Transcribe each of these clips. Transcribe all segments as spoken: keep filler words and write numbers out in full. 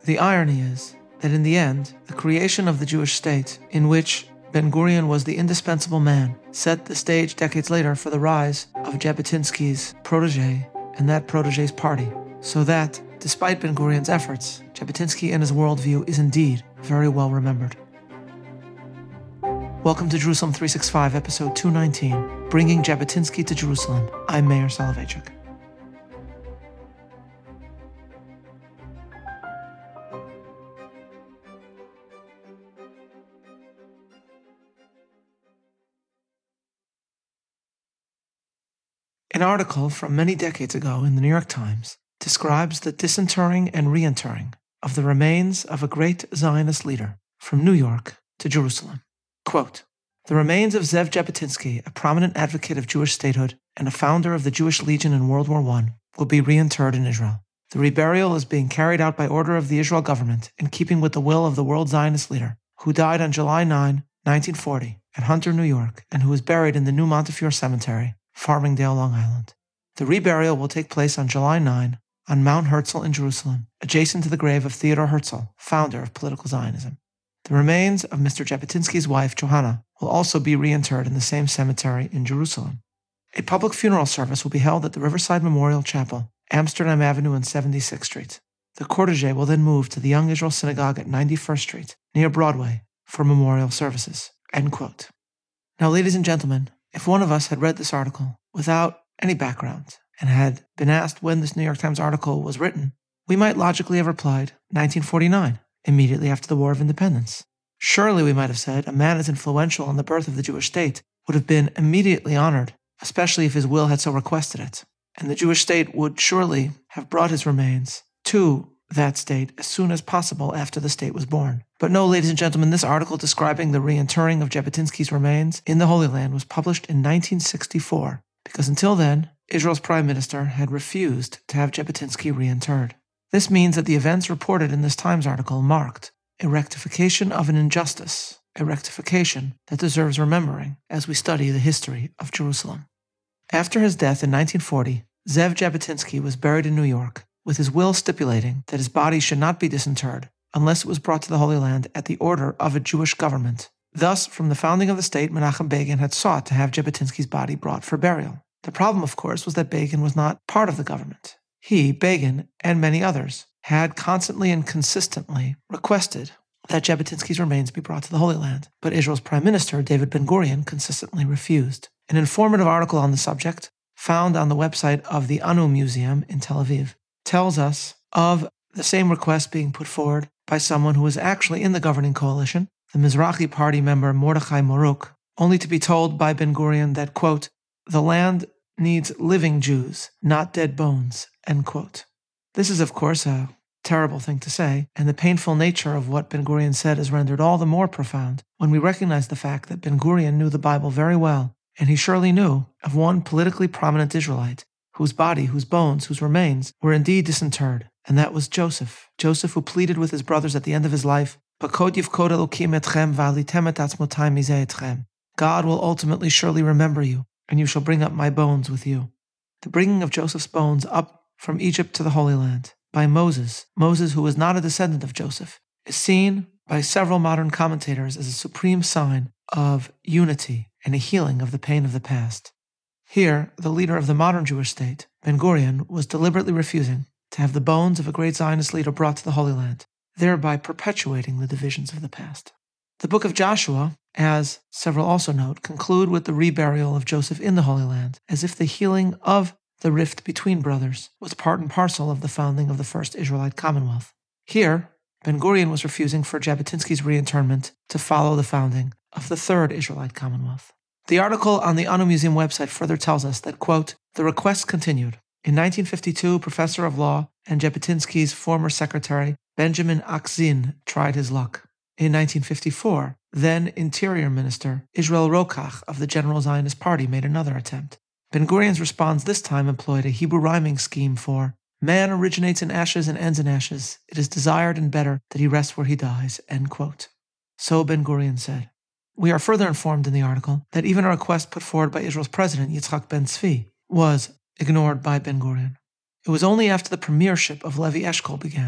The irony is that in the end, the creation of the Jewish state, in which Ben-Gurion was the indispensable man, set the stage decades later for the rise of Jabotinsky's protege and that protege's party, so that, despite Ben-Gurion's efforts, Jabotinsky and his worldview is indeed very well remembered. Welcome to Jerusalem three sixty-five, episode two nineteen, Bringing Jabotinsky to Jerusalem. I'm Meir Soloveichik. An article from many decades ago in the New York Times describes the disinterring and reinterring of the remains of a great Zionist leader from New York to Jerusalem. Quote, "The remains of Zev Jabotinsky, a prominent advocate of Jewish statehood and a founder of the Jewish Legion in World War One, will be reinterred in Israel. The reburial is being carried out by order of the Israel government in keeping with the will of the world Zionist leader, who died on July ninth, nineteen forty, at Hunter, New York, and who is buried in the New Montefiore Cemetery, Farmingdale, Long Island. The reburial will take place on July ninth on Mount Herzl in Jerusalem, adjacent to the grave of Theodor Herzl, founder of political Zionism. The remains of Mister Jabotinsky's wife, Johanna, will also be reinterred in the same cemetery in Jerusalem. A public funeral service will be held at the Riverside Memorial Chapel, Amsterdam Avenue and seventy-sixth Street. The cortege will then move to the Young Israel Synagogue at ninety-first Street, near Broadway, for memorial services." End quote. Now, ladies and gentlemen, if one of us had read this article without any background and had been asked when this New York Times article was written, we might logically have replied nineteen forty-nine, immediately after the War of Independence. Surely, we might have said, a man as influential in the birth of the Jewish state would have been immediately honored, especially if his will had so requested it, and the Jewish state would surely have brought his remains to that state as soon as possible after the state was born. But no, ladies and gentlemen, this article describing the reinterring of Jabotinsky's remains in the Holy Land was published in nineteen sixty-four, because until then, Israel's prime minister had refused to have Jabotinsky reinterred. This means that the events reported in this Times article marked a rectification of an injustice, a rectification that deserves remembering as we study the history of Jerusalem. After his death in nineteen forty, Zev Jabotinsky was buried in New York, with his will stipulating that his body should not be disinterred unless it was brought to the Holy Land at the order of a Jewish government. Thus, from the founding of the state, Menachem Begin had sought to have Jabotinsky's body brought for burial. The problem, of course, was that Begin was not part of the government. He, Begin, and many others, had constantly and consistently requested that Jabotinsky's remains be brought to the Holy Land, but Israel's Prime Minister, David Ben-Gurion, consistently refused. An informative article on the subject, found on the website of the Anu Museum in Tel Aviv, tells us of the same request being put forward by someone who was actually in the governing coalition, the Mizrahi Party member Mordechai Moruk, only to be told by Ben-Gurion that, quote, "The land needs living Jews, not dead bones," end quote. This is, of course, a terrible thing to say, and the painful nature of what Ben-Gurion said is rendered all the more profound when we recognize the fact that Ben-Gurion knew the Bible very well, and he surely knew of one politically prominent Israelite whose body, whose bones, whose remains were indeed disinterred, and that was Joseph. Joseph, who pleaded with his brothers at the end of his life, "Pakod yivkod Elokim etchem v'alitem et atzmotai mizeh etchem." God will ultimately surely remember you, and you shall bring up my bones with you. The bringing of Joseph's bones up from Egypt to the Holy Land by Moses, Moses who was not a descendant of Joseph, is seen by several modern commentators as a supreme sign of unity and a healing of the pain of the past. Here, the leader of the modern Jewish state, Ben-Gurion, was deliberately refusing to have the bones of a great Zionist leader brought to the Holy Land, thereby perpetuating the divisions of the past. The book of Joshua, as several also note, conclude with the reburial of Joseph in the Holy Land, as if the healing of the rift between brothers was part and parcel of the founding of the first Israelite Commonwealth. Here, Ben-Gurion was refusing for Jabotinsky's reinterment to follow the founding of the third Israelite Commonwealth. The article on the Anu Museum website further tells us that, quote, "The request continued. In nineteen fifty-two, professor of law and Jabotinsky's former secretary, Benjamin Akzin, tried his luck. In nineteen fifty-four, then Interior Minister Israel Rokach of the General Zionist Party made another attempt. Ben-Gurion's response this time employed a Hebrew rhyming scheme for, 'Man originates in ashes and ends in ashes. It is desired and better that he rest where he dies,' end quote." So Ben-Gurion said. We are further informed in the article that even a request put forward by Israel's president, Yitzhak Ben-Zvi, was ignored by Ben-Gurion. It was only after the premiership of Levi Eshkol began,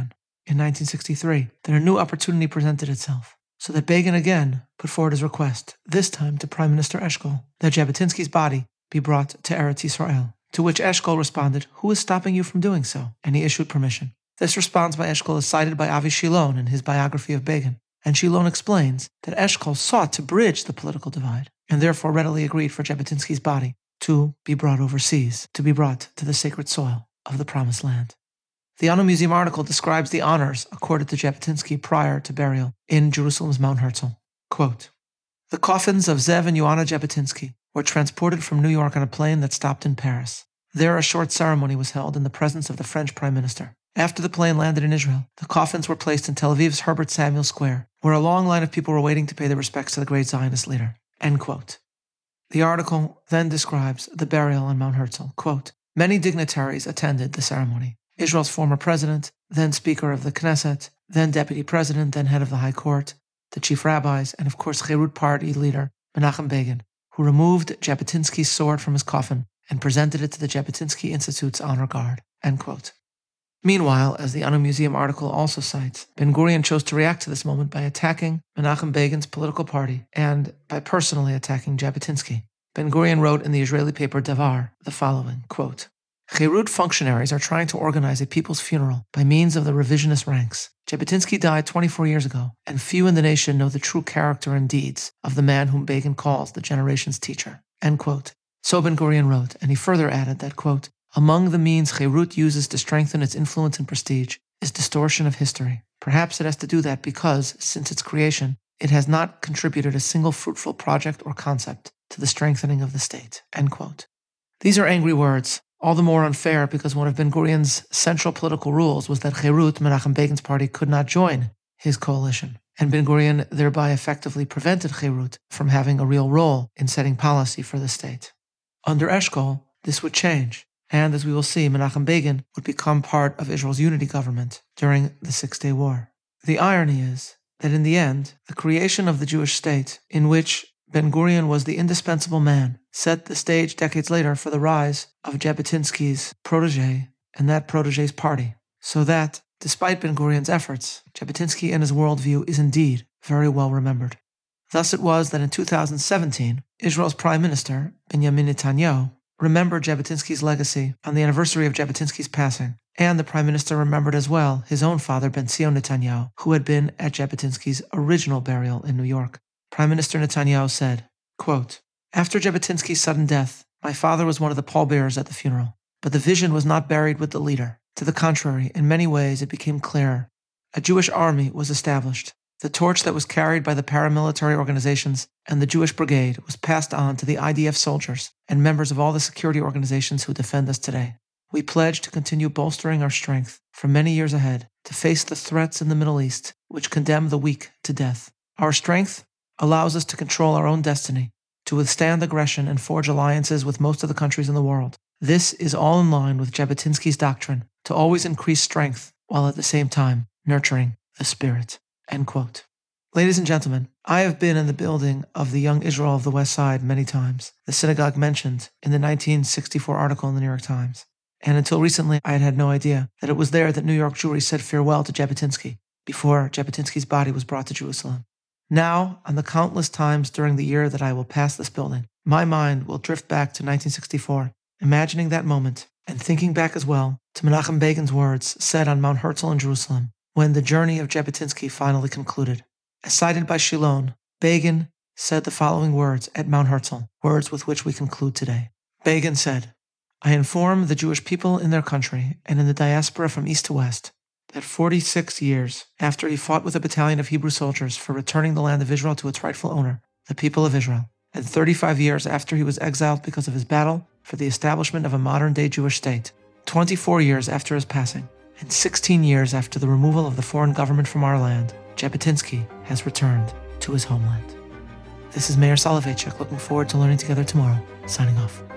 in nineteen sixty-three that a new opportunity presented itself, so that Begin again put forward his request, this time to Prime Minister Eshkol, that Jabotinsky's body be brought to Eretz Yisrael, to which Eshkol responded, "Who is stopping you from doing so?" And he issued permission. This response by Eshkol is cited by Avi Shilon in his biography of Begin, and Shilon explains that Eshkol sought to bridge the political divide, and therefore readily agreed for Jabotinsky's body to be brought overseas, to be brought to the sacred soil of the Promised Land. The Anu Museum article describes the honors accorded to Jabotinsky prior to burial in Jerusalem's Mount Herzl. Quote, "The coffins of Zev and Yoanna Jabotinsky were transported from New York on a plane that stopped in Paris. There a short ceremony was held in the presence of the French Prime Minister. After the plane landed in Israel, the coffins were placed in Tel Aviv's Herbert Samuel Square, where a long line of people were waiting to pay their respects to the great Zionist leader." End quote. The article then describes the burial on Mount Herzl. Quote, "Many dignitaries attended the ceremony. Israel's former president, then Speaker of the Knesset, then Deputy President, then Head of the High Court, the Chief Rabbis, and of course Cherut Party leader Menachem Begin, who removed Jabotinsky's sword from his coffin and presented it to the Jabotinsky Institute's honor guard." End quote. Meanwhile, as the Anu Museum article also cites, Ben-Gurion chose to react to this moment by attacking Menachem Begin's political party and by personally attacking Jabotinsky. Ben-Gurion wrote in the Israeli paper Davar the following, quote, "Cherut functionaries are trying to organize a people's funeral by means of the revisionist ranks. Jabotinsky died twenty-four years ago, and few in the nation know the true character and deeds of the man whom Begin calls the generation's teacher." End quote. So Ben-Gurion wrote, and he further added that, quote, "Among the means Cherut uses to strengthen its influence and prestige is distortion of history. Perhaps it has to do that because, since its creation, it has not contributed a single fruitful project or concept to the strengthening of the state." End quote. These are angry words, all the more unfair because one of Ben-Gurion's central political rules was that Cherut, Menachem Begin's party, could not join his coalition, and Ben-Gurion thereby effectively prevented Cherut from having a real role in setting policy for the state. Under Eshkol, this would change, and as we will see, Menachem Begin would become part of Israel's unity government during the Six-Day War. The irony is that in the end, the creation of the Jewish state, in which Ben-Gurion was the indispensable man, set the stage decades later for the rise of Jabotinsky's protege and that protege's party, so that, despite Ben-Gurion's efforts, Jabotinsky and his worldview is indeed very well remembered. Thus it was that in two thousand seventeen, Israel's Prime Minister, Benjamin Netanyahu, remembered Jabotinsky's legacy on the anniversary of Jabotinsky's passing, and the Prime Minister remembered as well his own father, Ben-Zion Netanyahu, who had been at Jabotinsky's original burial in New York. Prime Minister Netanyahu said, quote, "After Jabotinsky's sudden death, my father was one of the pallbearers at the funeral, but the vision was not buried with the leader. To the contrary, in many ways it became clearer. A Jewish army was established. The torch that was carried by the paramilitary organizations and the Jewish Brigade was passed on to the I D F soldiers and members of all the security organizations who defend us today. We pledge to continue bolstering our strength for many years ahead to face the threats in the Middle East which condemn the weak to death. Our strength allows us to control our own destiny, to withstand aggression and forge alliances with most of the countries in the world. This is all in line with Jabotinsky's doctrine to always increase strength while at the same time nurturing the spirit." End quote. Ladies and gentlemen, I have been in the building of the Young Israel of the West Side many times, the synagogue mentioned in the nineteen sixty-four article in the New York Times. And until recently, I had had no idea that it was there that New York Jewry said farewell to Jabotinsky before Jabotinsky's body was brought to Jerusalem. Now, on the countless times during the year that I will pass this building, my mind will drift back to nineteen sixty-four, imagining that moment and thinking back as well to Menachem Begin's words said on Mount Herzl in Jerusalem when the journey of Jabotinsky finally concluded. As cited by Shilon, Begin said the following words at Mount Herzl, words with which we conclude today. Begin said, "I inform the Jewish people in their country and in the diaspora from east to west that forty-six years after he fought with a battalion of Hebrew soldiers for returning the land of Israel to its rightful owner, the people of Israel, and thirty-five years after he was exiled because of his battle for the establishment of a modern-day Jewish state, twenty-four years after his passing, and sixteen years after the removal of the foreign government from our land, Jabotinsky has returned to his homeland." This is Meir Soloveichik, looking forward to learning together tomorrow, signing off.